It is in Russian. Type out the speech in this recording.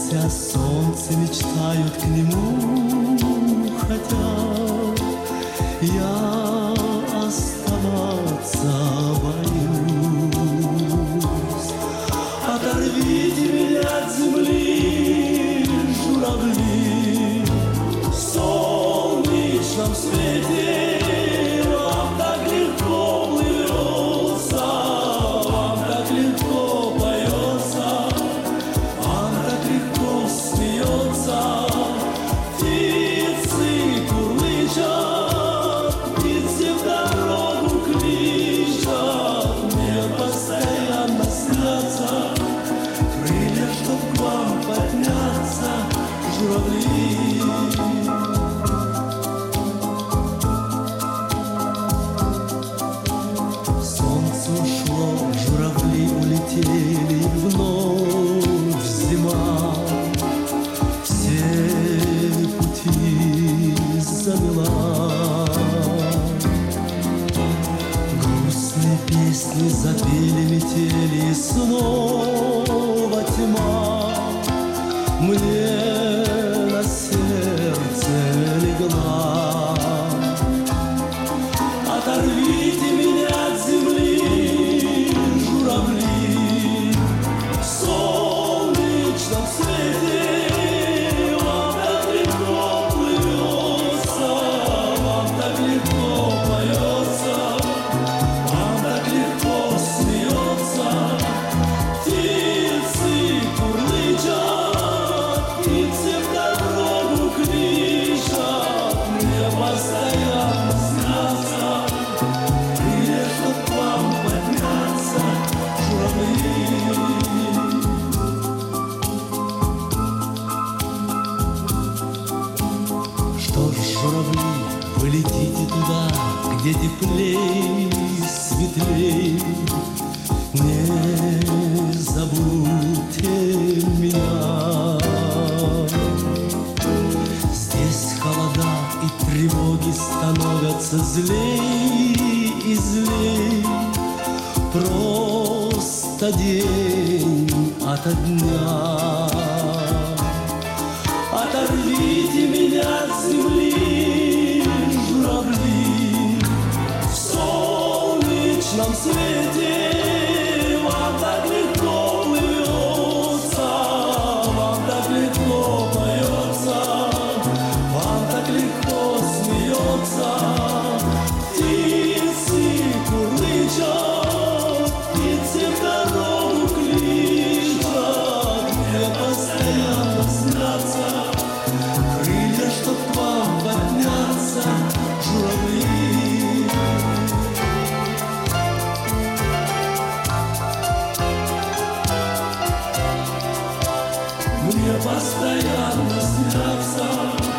Все о солнце мечтают, к нему хотят. Я оставаться боюсь. Оторвите меня от земли, журавли, в солнечном свете. Вам так легко плывется, вам так легко поется, вам так легко смеется. Птицы курлычат, птицы в дорогу кличат. Мне постоянно снятся крылья, чтоб к вам подняться, журавли. Солнце ушло, журавли улетели, вновь зима. Все пути замела. Грустные песни запели метели, и снова тьма. Мне на сердце легла. Оторвите меня от земли, журавли, в солнечном свете. Вам так легко плывется, вам так легко поется, вам так легко смеется. Птицы курлычат, птицы в дорогу кличат. Мне постоянно снятся крылья, чтоб к вам подняться, журавли. Что ж, журавли, вы летите туда, где теплей, светлей. Не забудьте меня. Здесь холода и тревоги становятся злей и злей. Просто день ото дня. Оторвите меня от земли, журавли, в солнечном свете. Вам так легко плывется, вам так легко поется, вам так легко смеется. Птицы курлычат, птицы в дорогу кличат. Мне постоянно снятся крылья, чтоб к вам подняться, журавли. Мне постоянно снятся